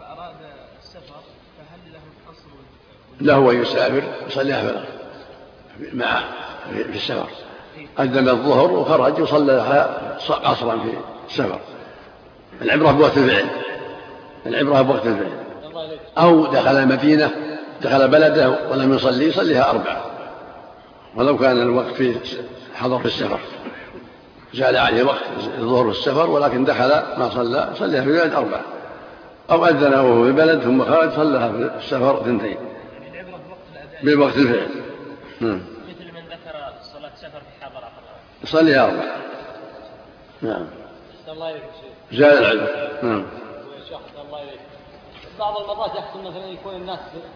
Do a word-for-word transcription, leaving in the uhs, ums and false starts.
أراد السفر فهل له القصر؟ له أن يسافر يصليها معه في السفر. أذن الظهر وخرج وصلىها قصرا في السفر. العبرة بوقت الفعل، العبرة بوقت الفعل. أو دخل المدينة دخل بلده ولم يصلي يصليها أربعة ولو كان الوقت في حضر في السفر، زال عليه وقت الظهر في السفر ولكن دخل ما صلى صليها في البلد أربعة، أو أذن وهو في البلد ثم خرج صلىها في السفر اثنتين بوقت الفعل. مثل من ذكر صلاة سفر في حضر يصليها أربعة. نعم. زال العلم. نعم. بعض المرات يحصل مثلا يكون الناس